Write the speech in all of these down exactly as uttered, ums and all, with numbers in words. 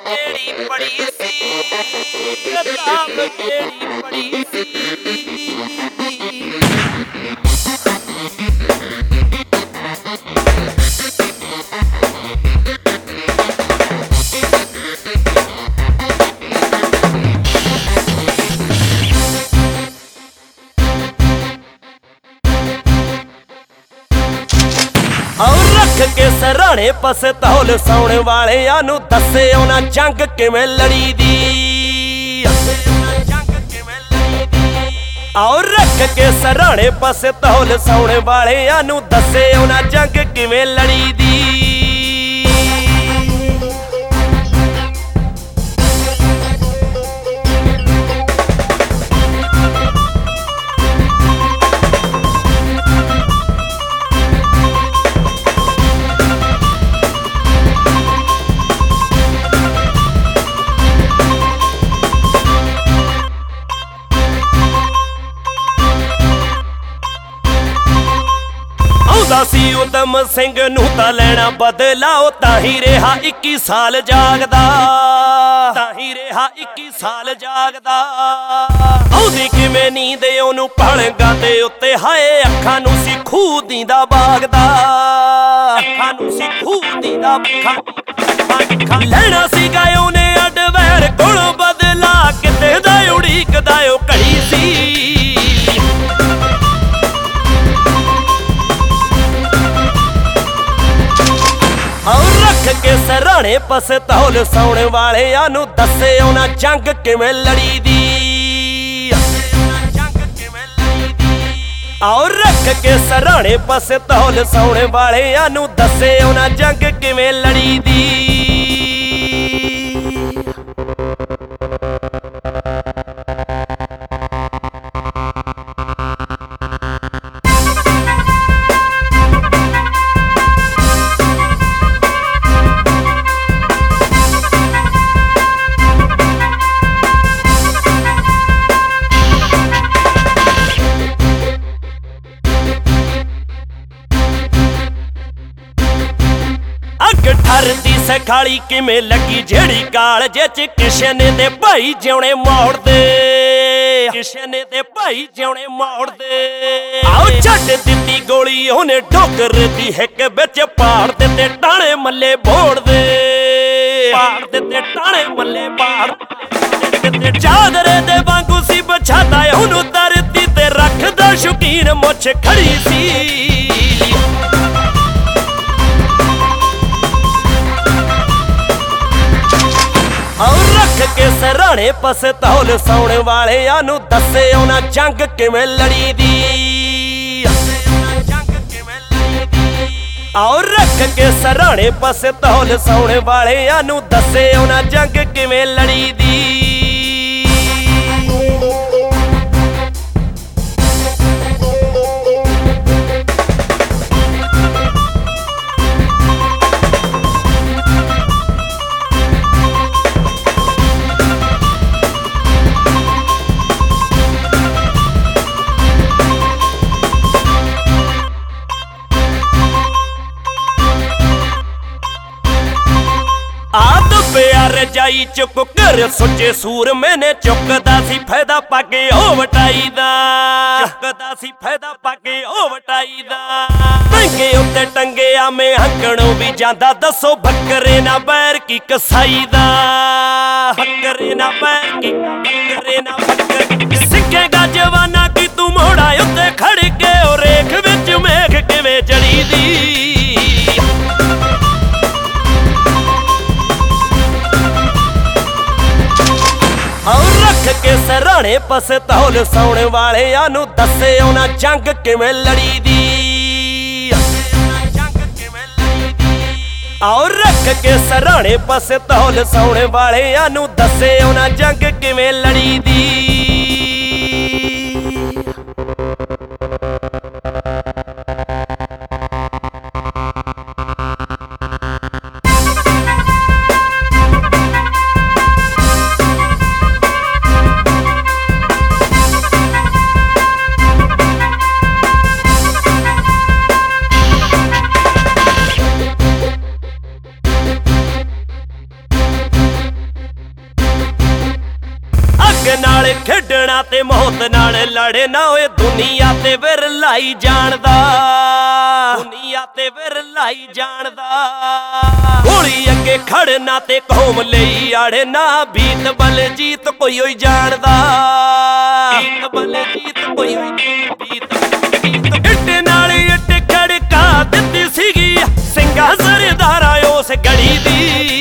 ਕਿਹੜੀ ਪੜੀ ਸੀ, ਕਿਤਾਬ ਕਿਹੜੀ ਪੜੀ ਸੀ। ਰੱਖ ਕੇ ਸਰਾਣੇ ਪਸਤੌਲ ਸੌਣ ਵਾਲਿਆਂ ਨੂੰ ਦੱਸੇ ਉਹਨਾਂ ਜੰਗ ਕਿਵੇਂ ਲੜੀ ਦੀ। ਆਓ ਰੱਖ ਕੇ ਸਰਾਣੇ ਪਸਤੌਲ ਸੌਣ ਵਾਲਿਆਂ ਨੂੰ ਦੱਸੇ ਉਹਨਾਂ ਜੰਗ ਕਿਵੇਂ ਲੜੀ ਦੀ। ਸੀ ਉਦਮ ਸਿੰਘ ਨੂੰ ਤਾਂ ਲੈਣਾ ਬਦਲਾ, ਉਹ ਤਾਂ ਹੀ ਰਿਹਾ ਇੱਕੀ ਸਾਲ ਜਾਗਦਾ, ਤਾਂ ਹੀ ਰਿਹਾ ਇੱਕੀ ਸਾਲ ਜਾਗਦਾ। ਆਉਂਦੀ ਕਿਵੇਂ ਨੀਂਦ ਉਹਨੂੰ ਪਲੰਗਾਂ ਦੇ ਉੱਤੇ, ਹਾਏ ਅੱਖਾਂ ਨੂੰ ਸੀ ਖੂਹ ਦੀਂਦਾ ਬਾਗਦਾ, ਅੱਖਾਂ ਨੂੰ ਸੀ ਖੂਹ ਦੀਂਦਾ ਅੱਖਾਂ। ਲੈਣਾ ਸੀਗਾ ਉਹਨੇ ਅਡਵੈਰ ਕੋਲੋਂ ਬਦਲਾ, ਕਿਤੇ ਦਾ ਉਡੀਕਦਾ ਉਹ ਘੜੀ ਸੀ। ਰੱਖ ਕੇ ਸਰਾਣੇ ਪਸਤੌਲ ਸੌਣ ਵਾਲਿਆਂ ਨੂੰ ਦੱਸੇ ਉਹਨਾਂ ਜੰਗ ਕਿਵੇਂ ਲੜੀ ਦੀ। ਆਓ ਰੱਖ ਕੇ ਸਰਾਣੇ ਪਸਤੌਲ ਸੌਣ ਵਾਲਿਆਂ ਨੂੰ ਦੱਸੇ ਉਹਨਾਂ ਜੰਗ ਕਿਵੇਂ ਲੜੀ ਦੀ। ਠਰਦੀ ਸਖਾਲੀ ਕਿਵੇਂ ਲੱਗੀ ਜਿਹੜੀ ਕਾਲਜੇ ਚ ਕਿਸ਼ਨ ਦੇ ਭਾਈ ਜਿਉਣੇ ਮੋੜਦੇ, ਕਿਸ਼ਨ ਦੇ ਭਾਈ ਜਿਉਣੇ ਮੋੜਦੇ। ਆਓ ਛੱਡ ਦਿੱਤੀ ਗੋਲੀ ਉਹਨੇ ਠੋਕਰ ਦੀ ਹਿੱਕ ਵਿੱਚ, ਪਾੜ ਦਿੱਤੇ ਟਾਣੇ ਮੱਲੇ ਬੋੜਦੇ, ਪਾੜ ਦਿੱਤੇ ਟਾਣੇ ਮੱਲੇ ਬਾੜ। ਚਾਦਰੇ ਦੇ ਵਾਂਗੂ ਸੀ ਬਛਾਦਾ ਉਹਨੂੰ ਧਰਤੀ ਤੇ ਰੱਖਦਾ ਸ਼ੌਕੀਨ ਮੁੱਛ ਖੜੀ ਸੀ। ਰੱਖ ਕੇ ਸਰਾਣੇ ਪਸਤੌਲ ਸੌਣ ਵਾਲਿਆਂ ਨੂੰ ਦੱਸੇ ਉਹਨਾਂ ਜੰਗ ਕਿਵੇਂ ਲੜੀ ਦੀ। ਆਓ ਰੱਖ ਕੇ ਸਰਾਣੇ ਪਸਤੌਲ ਸੌਣ ਵਾਲਿਆਂ ਨੂੰ ਦੱਸੇ ਉਹਨਾਂ ਜੰਗ ਕਿਵੇਂ ਲੜੀ ਦੀ। ਰਜਾਈ ਚੁੱਕ ਕਰ ਸੁੱਚੇ ਸੂਰ ਮੈਨੇ ਚੁੱਕਦਾ ਸੀ ਫਾਇਦਾ ਪਾ ਕੇ ਉਹ ਵਟਾਈ ਦਾ, ਚੁੱਕਦਾ ਸੀ ਫਾਇਦਾ ਪਾ ਕੇ ਉਹ ਵਟਾਈ ਦਾ। ਟੰਗੇ ਉੱਤੇ ਟੰਗਿਆ ਮੈਂ ਹੰਕਣੋਂ ਵੀ ਜਾਂਦਾ, ਦੱਸੋ ਬੱਕਰੇ ਨਾ ਬੈਰ ਕੀ ਕਸਾਈ ਦਾ, ਬੱਕਰੇ ਨਾ ਬੈਰ ਕੀ, ਬੱਕਰੇ ਨਾ ਬੱਕਰ। ਸਿੱਖੇਗਾ ਜਵਾਨਾ ਕੀ ਤੂੰ ਮੋੜਾ ਉੱਤੇ ਖੜ ਕੇ ਉਹ ਰੇਖ ਵਿੱਚ ਮੇਖ ਕਿਵੇਂ ਜਲੀ ਦੀ। ਰੱਖ ਕੇ ਸਰਾਣੇ ਪਸਤੌਲ ਸੌਣ ਵਾਲਿਆਂ ਨੂੰ ਦੱਸੇ ਉਹਨਾਂ ਜੰਗ ਕਿਵੇਂ ਲੜੀ ਦੀ। ਆਓ ਰੱਖ ਕੇ ਸਰਾਣੇ ਪਸਤੌਲ ਸੌਣ ਵਾਲਿਆਂ ਨੂੰ ਦੱਸੇ ਉਹਨਾਂ ਜੰਗ ਕਿਵੇਂ ਲੜੀ ਦੀ। ਜੰਗ ਨਾਲ ਖੇਡਣਾ ਤੇ ਮੌਤ ਨਾਲ ਲੜੇ ਨਾ ਓਏ ਦੁਨੀਆ ਤੇ ਵਿਰਲਾਈ ਜਾਣਦਾ ਦੁਨੀਆ ਤੇ ਵਿਰਲਾਈ ਜਾਣਦਾ ਗੋਲੀ ਅੱਗੇ ਖੜਨਾ ਤੇ ਕੌਮ ਲਈ ਆੜੇ ਨਾ ਬੀਤ ਬਲਜੀਤ ਕੋਈ ਹੋਈ ਜਾਣਦਾ ਬੀਤ ਬਲਜੀਤ ਕੋਈ ਹੋਈ ਬੀਤ ਇੱਟ ਨਾਲ ਇੱਟ ਖੜਕਾ ਦਿੱਤੀ ਸੀਗੀ ਸਿੰਘਾਂ ਸਰਦਾਰਾਂ ਉਸ ਗੜੀ ਦੀ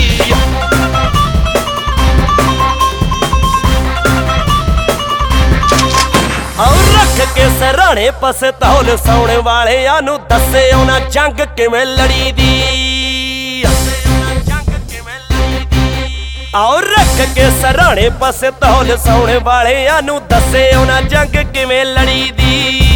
ਔਰ ਰੱਖ ਕੇ ਸਰਾਣੇ ਪਸਤੌਲ ਸੌਣ ਵਾਲਿਆਂ ਨੂੰ ਦੱਸੇ ਉਹਨਾਂ ਜੰਗ ਕਿਵੇਂ ਲੜੀ ਦੀ ਔਰ ਰੱਖ ਕੇ ਸਰਾਣੇ ਪਸਤੌਲ ਸੌਣ ਵਾਲਿਆਂ ਨੂੰ ਦੱਸੇ ਉਹਨਾਂ ਜੰਗ ਕਿਵੇਂ ਲੜੀ ਦੀ